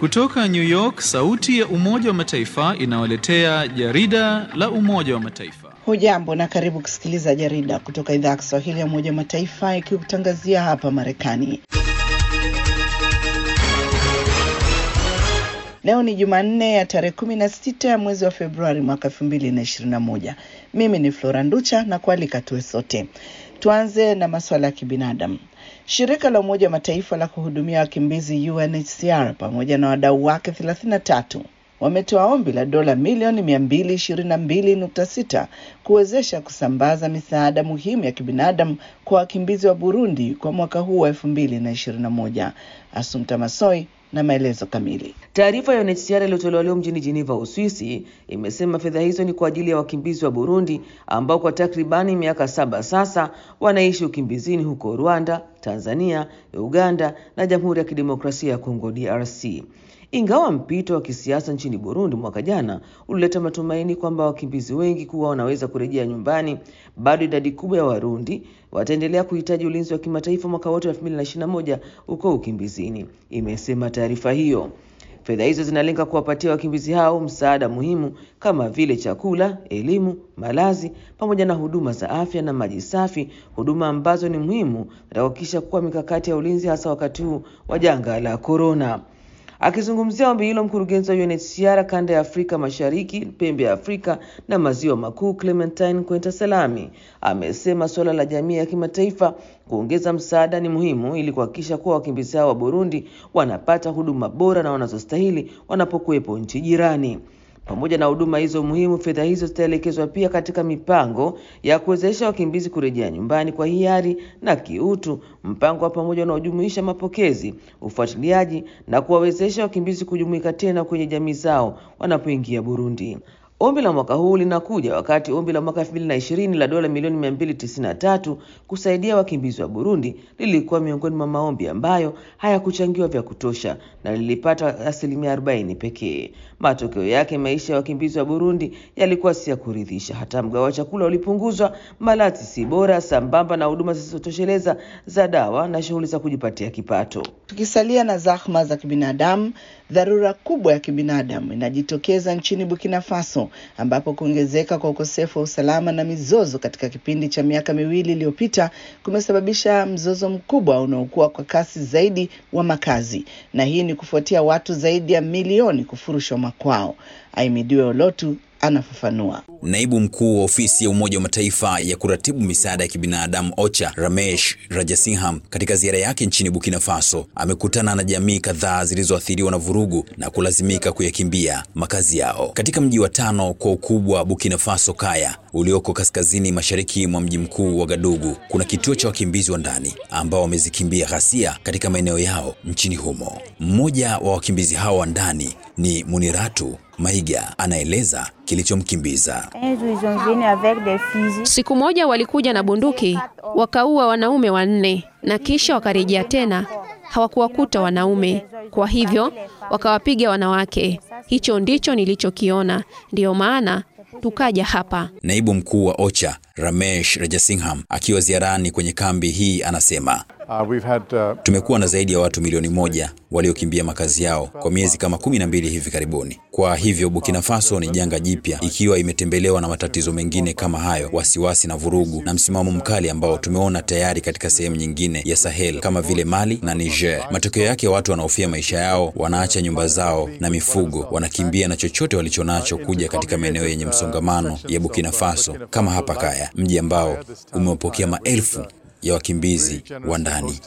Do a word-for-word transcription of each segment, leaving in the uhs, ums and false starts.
Kutoka New York, sauti ya Umoja wa Mataifa inawaletea jarida la Umoja wa Mataifa. Hujambo na karibu kusikiliza jarida kutoka idhaa ya Kiswahili ya Umoja wa Mataifa ikikutangazia hapa Marekani. Leo ni Jumanne ya tarehe kumi na sita ya mwezi wa Februari mwaka elfu mbili na ishirini na moja. Mimi ni Flora Nducha na kualika tuwe sote. Tuanze na masuala ya kibinadamu. Shirika la Umoja wa Mataifa la kuhudumia wakimbizi U N H C R pamoja na wadau wake thelathini na tatu wametoa ombi la dola milioni mia mbili ishirini na mbili nukta sita kuwezesha kusambaza misaada muhimu ya kibinadamu kwa wakimbizi wa Burundi kwa mwaka huu wa elfu mbili na ishirini na moja. Asumta Masoi na maelezo kamili. Taarifa ya U N H C R iliyotolewa leo mjini Geneva, Uswisi, imesema fedha hizo ni kwa ajili ya wakimbizi wa Burundi ambao kwa takribani miaka saba sasa wanaishi ukimbizini huko Rwanda, Tanzania, Uganda na Jamhuri ya Kidemokrasia ya Kongo D R C. Ingawa mpito wa kisiasa nchini Burundi mwaka jana ulileta matumaini kwamba wakimbizi wengi kuwa wanaweza kurejea nyumbani, bado idadi kubwa ya Warundi wataendelea kuhitaji ulinzi wa kimataifa mwaka wote wa elfu mbili na ishirini na moja uko ukimbizini, imesema taarifa hiyo. Fedha hizo zinalenga kuwapatia wakimbizi hao msaada muhimu kama vile chakula, elimu, malazi, pamoja na huduma za afya na maji safi, huduma ambazo ni muhimu na kuhakikisha kuwa mikakati ya ulinzi hasa wakati huu wa janga la corona. Akizungumzia ombi hilo, mkurugenzi wa U N H C R kanda ya Afrika Mashariki, pembe ya Afrika na maziwa makuu, Clementine Kwenta-Salami, amesema swala la jamii ya kimataifa kuongeza msaada ni muhimu ili kuhakikisha kuwa wakimbizi hao wa Burundi wanapata huduma bora na wanazostahili wanapokuwepo nchi jirani. Pamoja na huduma hizo muhimu, fedha hizo zitaelekezwa pia katika mipango ya kuwezesha wakimbizi kurejea nyumbani kwa hiari na kiutu, mpango wa pamoja unaojumuisha mapokezi, ufuatiliaji na kuwawezesha wakimbizi kujumuika tena kwenye jamii zao wanapoingia Burundi. Ombi la mwaka huu linakuja wakati ombi la mwaka elfu mbili na ishirini la dola milioni mia mbili tisini na tatu kusaidia wakimbizi wa Burundi lilikuwa miongoni mwa maombi ambayo hayakuchangiwa vya kutosha na lilipata asilimia arobaini pekee. Matokeo yake, maisha ya wakimbizi wa Burundi yalikuwa si ya kuridhisha. Hata mgao wa chakula ulipunguzwa, malazi si bora, sambamba na huduma zisizotosheleza za dawa na shughuli za kujipatia kipato. Tukisalia na zahma za kibinadamu, dharura kubwa ya kibinadamu inajitokeza nchini Burkina Faso, ambapo kuongezeka kwa ukosefu wa usalama na mizozo katika kipindi cha miaka miwili iliyopita kumesababisha mzozo mkubwa unaokuwa kwa kasi zaidi wa makazi, na hii ni kufuatia watu zaidi ya milioni kufurushwa makwao. Aimidiwe Olotu anafafanua. Naibu mkuu wa ofisi ya Umoja wa Mataifa ya kuratibu misaada ya kibinadamu OCHA, Ramesh Rajasingham, katika ziara yake nchini Burkina Faso, amekutana na jamii kadhaa zilizoathiriwa na vurugu na kulazimika kuyakimbia makazi yao. Katika mji wa tano kwa ukubwa Burkina Faso, Kaya, ulioko kaskazini mashariki mwa mji mkuu wa Gadugu, kuna kituo cha wakimbizi wa ndani ambao wamezikimbia ghasia katika maeneo yao nchini humo. Mmoja wa wakimbizi hao wa ndani ni Muniratu Maiga, anaeleza kilichomkimbiza. Siku moja walikuja na bunduki, wakaua wanaume wanne na kisha wakarejea tena, hawakuwakuta wanaume. Kwa hivyo wakawapiga wanawake. Hicho ndicho nilichokiona, ndio maana tukaja hapa. Naibu mkuu wa OCHA, Ramesh Rajasingham, akiwa ziarani kwenye kambi hii, anasema Uh, we've had, uh, tumekuwa na zaidi ya watu milioni moja waliokimbia makazi yao kwa miezi kama kumi na mbili hivi karibuni. Kwa hivyo Burkina Faso ni janga jipya, ikiwa imetembelewa na matatizo mengine kama hayo, wasiwasi na vurugu na msimamo mkali ambao tumeona tayari katika sehemu nyingine ya Sahel kama vile Mali na Niger. Matokeo yake, watu wanahofia maisha yao, wanaacha nyumba zao na mifugo, wanakimbia na chochote walichonacho kuja katika maeneo yenye msongamano ya Burkina Faso kama hapa Kaya, mji ambao umewapokea maelfu ya wakimbizi wa ndani.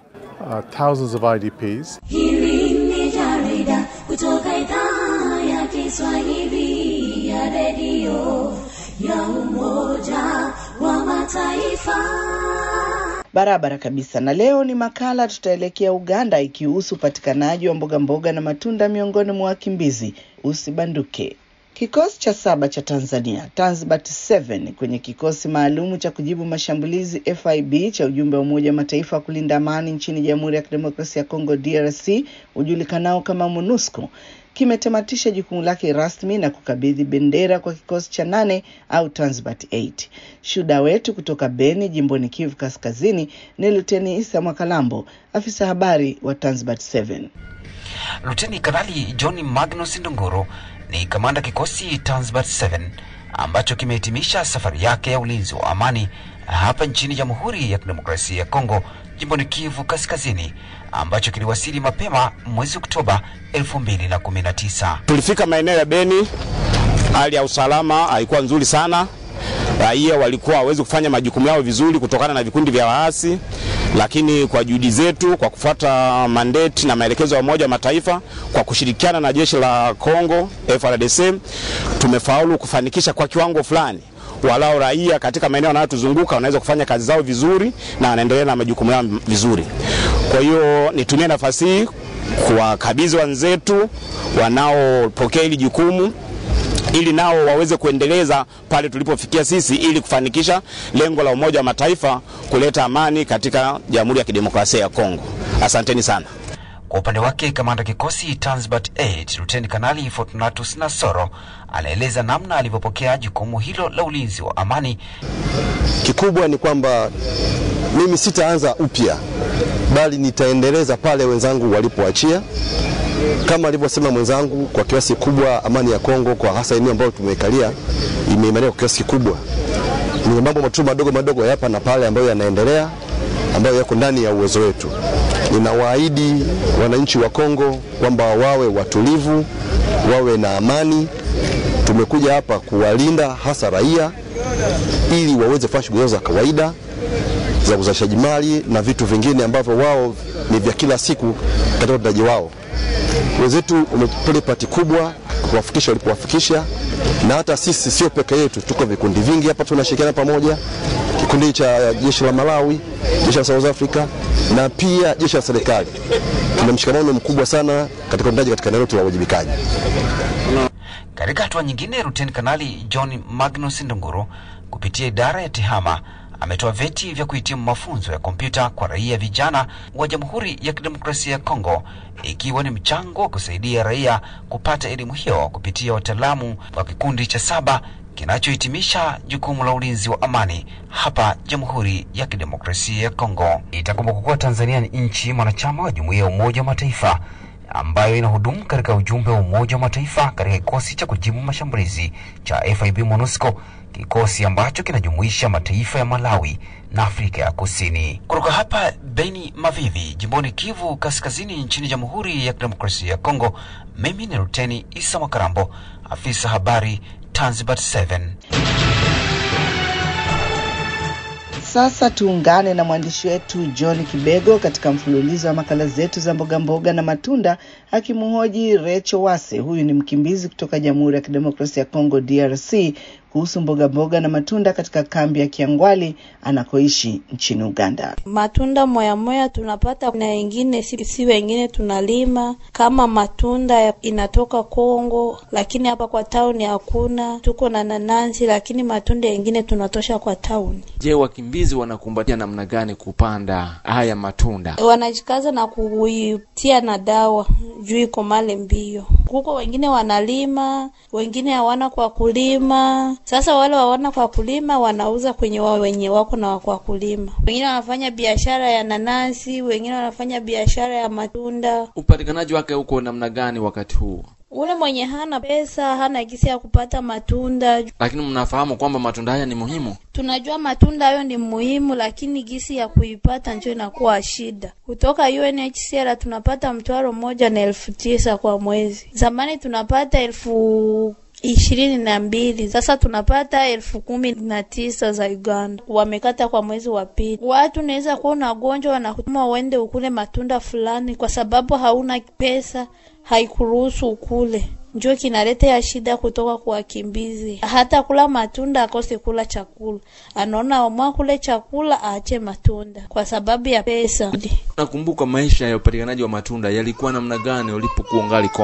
Hili ni jarida kutoka idhaa ya Kiswahili ya redio ya Umoja wa Mataifa. Barabara kabisa. Na leo ni makala, tutaelekea Uganda ikihusu upatikanaji wa mboga mboga na matunda miongoni mwa wakimbizi. Usibanduke. Kikosi cha saba cha Tanzania, Tanzbat saba, kwenye kikosi maalumu cha kujibu mashambulizi F I B cha ujumbe wa Umoja wa Mataifa kulinda amani nchini Jamhuri ya Kidemokrasia ya Kongo D R C, ujulikanao kama MONUSCO, kimetamatisha jukumu lake rasmi na kukabidhi bendera kwa kikosi cha nane au Tanzbat nane. Shuhuda wetu kutoka Beni, jimboni Kivu Kaskazini, ni Luteni Isa Mwakalambo, afisa habari wa Tanzbat saba. Luteni Kanali John Magnus Ndunguru ni kamanda kikosi Tanzbat saba ambacho kimehitimisha safari yake ya ulinzi wa amani hapa nchini Jamhuri ya Kidemokrasia ya Kongo, jimboni Kivu Kaskazini, ambacho kiliwasili mapema mwezi Oktoba elfu mbili na kumi na tisa. Tulifika maeneo ya Beni, hali ya usalama haikuwa nzuri sana. Raia walikuwa hawezi kufanya majukumu yao vizuri kutokana na vikundi vya waasi, lakini kwa juhudi zetu, kwa kufuata mandate na maelekezo ya Umoja wa Mataifa, kwa kushirikiana na jeshi la Kongo F A R D C, tumefaulu kufanikisha kwa kiwango fulani walao raia katika maeneo yanayotuzunguka wanaweza kufanya kazi zao vizuri na wanaendelea na majukumu yao vizuri. Kwa hiyo nitumie nafasi hii kuwakabidhi wenzetu wanaopokea hili jukumu ili nao waweze kuendeleza pale tulipofikia sisi, ili kufanikisha lengo la Umoja wa Mataifa kuleta amani katika Jamhuri ya Kidemokrasia ya Kongo. Asanteni sana. Kwa upande wake, kamanda kikosi Tanzbat nane Luteni Kanali Fortunatus Nasoro anaeleza namna alivyopokea jukumu hilo la ulinzi wa amani. Kikubwa ni kwamba mimi sitaanza upya, bali nitaendeleza pale wenzangu walipoachia. Kama alivyosema mwenzangu, kwa kiasi kubwa amani ya Kongo, kwa hasa eneo ambalo tumekalia, imeimarika kwa kiasi kikubwa. Ni mambo matu madogo madogo hapa na pale ambayo yanaendelea, ambayo yako ndani ya uwezo wetu. Ninawaahidi wananchi wa Kongo kwamba wawe watulivu, wawe na amani. Tumekuja hapa kuwalinda hasa raia ili waweze kufanya shughuli za kawaida za uzalishaji mali na vitu vingine ambavyo wao ni vya kila siku katika utendaji wao. Wenzetu wametoa pati kubwa kuwafikisha walipowafikisha, na hata sisi sio peke yetu, tuko vikundi vingi hapa tunashirikiana pamoja. Kikundi cha jeshi la Malawi, jeshi la South Africa na pia jeshi la serikali. Tuna mshikamano mkubwa sana katika utendaji katika eneo la uwajibikaji. Katika hatua nyingine, Luteni Kanali John Magnus Ndunguru kupitia idara ya TEHAMA ametoa vyeti vya kuhitimu mafunzo ya kompyuta kwa raia vijana wa Jamhuri ya Kidemokrasia ya Kongo, ikiwa ni mchango wa kusaidia raia kupata elimu hiyo kupitia wataalamu wa kikundi cha saba kinachohitimisha jukumu la ulinzi wa amani hapa Jamhuri ya Kidemokrasia ya Kongo. Itakumbuka kuwa Tanzania ni nchi mwanachama wa Jumuiya ya Umoja wa Mataifa ambayo inahudumu katika ujumbe wa Umoja wa Mataifa katika kikosi cha kujibu mashambulizi cha F I B MONUSCO, kikosi ambacho kinajumuisha mataifa ya Malawi na Afrika ya Kusini. Kutoka hapa Beni Mavivi, jimboni Kivu Kaskazini nchini Jamhuri ya Kidemokrasia ya Kongo, mimi ni Luteni Isa Mwakalambo, afisa habari Tanzbat saba. Sasa tuungane na mwandishi wetu John Kibego katika mfululizo wa makala zetu za mboga mboga na matunda, akimhoji Recho Wase. Huyu ni mkimbizi kutoka Jamhuri ya Kidemokrasia ya Kongo D R C kuhusu mboga mboga na matunda katika kambi ya Kiangwali anakoishi nchini Uganda. Matunda moya moya tunapata na wengine si, si wengine tunalima. Kama matunda inatoka Kongo, lakini hapa kwa town hakuna. Tuko na nanasi, lakini matunda mengine tunatosha kwa town. Je, wakimbizi wanakumbatia namna gani kupanda haya matunda? Wanajikaza na kuitia na dawa juu iko male mbio. Huko wengine wanalima, wengine hawana kwa kulima. Sasa wale waona kwa kulima wanauza kwenye wao wenye wako na kwa kulima. Wengine wanafanya biashara ya nanasi, wengine wanafanya biashara ya matunda. Upatikanaji wake huko namna gani wakati huu? Ule mwenye hana pesa, hana gisi ya kupata matunda. Lakini mnafahamu kwamba matunda haya ni muhimu? Tunajua matunda hayo ni muhimu, lakini gisi ya kuipata ndio inakuwa shida. Kutoka U N H C R tunapata mtwaro moja na elfu tisa kwa mwezi. Zamani tunapata elfu ishirini na mbili. Sasa tunapata elfu kumi na tisa za Uganda. Wamekata kwa mwezi wa pili. Watu naweza kuwa na ugonjwa wanakutuma uende ukule matunda fulani kwa sababu hauna pesa, haikuruhusu ukule. Njoo kinaleta ya shida kutoka kwa wakimbizi. Hata kula matunda akose kula chakula. Anaona amua kule chakula aache matunda kwa sababu ya pesa. Nakumbuka maisha ya upatikanaji wa matunda yalikuwa namna gani ulipokuwa ngali Kongo?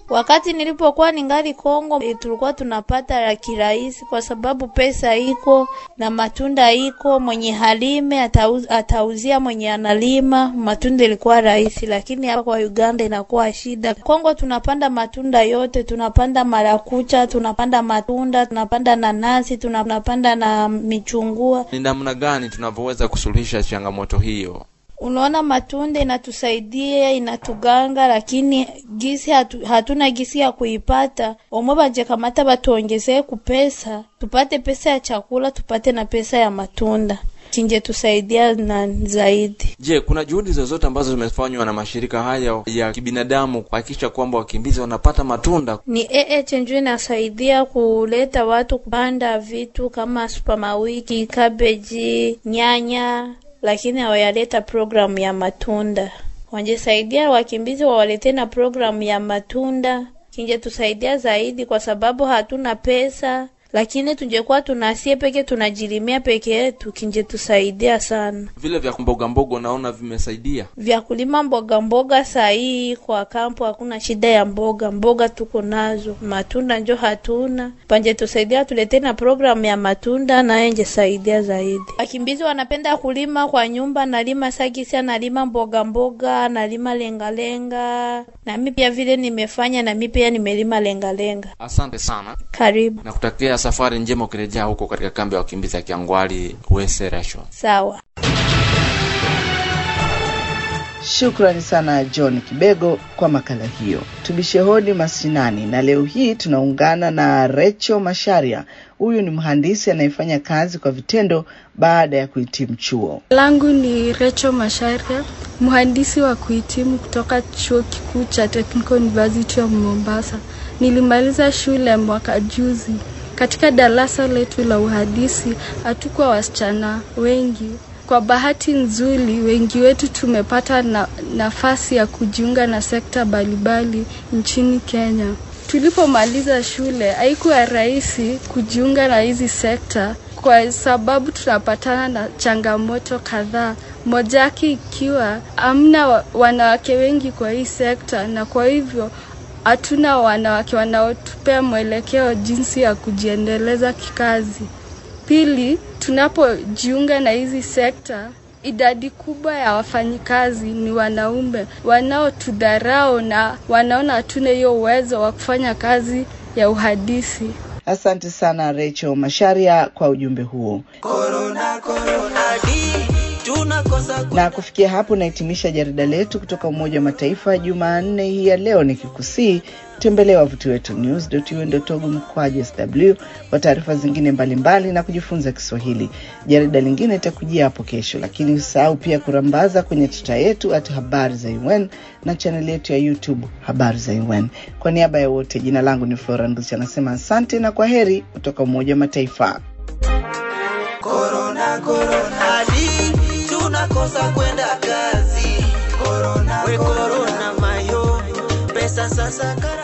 Wakati nilipokuwa ningali Kongo, tulikuwa tunapata kirahisi kwa sababu pesa iko na matunda iko, mwenye halime atauz, atauzia mwenye analima, matunda ilikuwa rahisi. Lakini hapa kwa Uganda inakuwa shida. Kongo tunapanda matunda yote, tunapanda marakucha, tunapanda matunda, tunapanda nanasi, tunapanda na michungua. Ni namna gani tunavyoweza kusuluhisha changamoto hiyo? Unaona, matunda inatusaidia, inatuganga, lakini gisi hatu, hatuna gisi ya kuipata. Omwe baje kamata batuongezee kupesa, tupate pesa ya chakula, tupate na pesa ya matunda. Kinje tusaidia na zaidi. Je, kuna juhudi zozote ambazo zimefanywa na mashirika haya ya kibinadamu kuhakikisha kwamba wakimbizi wanapata matunda? Ni ee chenjwe inasaidia kuleta watu kupanda vitu kama supermawiki, cabbage, nyanya, lakini hawayaleta programu ya matunda. Wangesaidia wakimbizi wawalete na programu ya matunda. Kinje tusaidia zaidi kwa sababu hatuna pesa. Lakini tungekuwa tunasie peke tunajilimia peke yetu, kinje tusaidia sana. Vile vya mboga mboga naona vimesaidia. Vya kulima mboga mboga sahihi kwa kampo hakuna shida ya mboga. Mboga tuko nazo. Matunda njo hatuna. Panje tusaidia tulete na programu ya matunda na nje saidia zaidi. Wakimbizi wanapenda kulima kwa nyumba, nalima sagisi, nalima mboga mboga, nalima lenga lenga. Na mimi pia vile nimefanya, na mimi pia nimelima lenga lenga. Asante sana. Karibu. Nakutakia safari njema ukirejea huko katika kambi ya wakimbizi ya Kiangwali Weserasho. Sawa. Shukrani sana John Kibego kwa makala hiyo. Tubishe hodi mashinani, na leo hii tunaungana na Recho Masharia. Huyu ni mhandisi anayefanya kazi kwa vitendo baada ya kuhitimu chuo. Langu ni Recho Masharia, mhandisi wa kuhitimu kutoka chuo kikuu cha Technical University of Mombasa. Nilimaliza shule mwaka juzi. Katika darasa letu la uhandisi hatukuwa wasichana wengi. Kwa bahati nzuri, wengi wetu tumepata na, nafasi ya kujiunga na sekta mbalimbali nchini Kenya. Tulipomaliza shule, haikuwa rahisi kujiunga na hizi sekta kwa sababu tunapatana na changamoto kadhaa. Moja yake ikiwa hamna wanawake wengi kwa hii sekta, na kwa hivyo hatuna wanawake wanaotupea mwelekeo jinsi ya kujiendeleza kikazi. Pili, tunapojiunga na hizi sekta, idadi kubwa ya wafanyikazi ni wanaume wanaotudharau na wanaona hatuna hiyo uwezo wa kufanya kazi ya uhandisi. Asante sana Recho Masharia kwa ujumbe huo. Corona, corona, di. Na kufikia hapo nahitimisha jarida letu kutoka Umoja wa Mataifa Jumanne hii ya leo, nikikusii tembelea wavuti wetu news dot u n dot org mkwaju S W kwa taarifa zingine mbalimbali na kujifunza Kiswahili. Jarida lingine litakujia hapo kesho, lakini usahau pia kurambaza kwenye tuta yetu at habari za U N na channel yetu ya YouTube Habari za U N. Kwa niaba ya wote, jina langu ni Flora Nducha, nasema asante na kwaheri kutoka Umoja wa Mataifa. Corona, corona, di, tunakosa kwenda kazi. Corona, we corona, mayo, pesa sasa kara.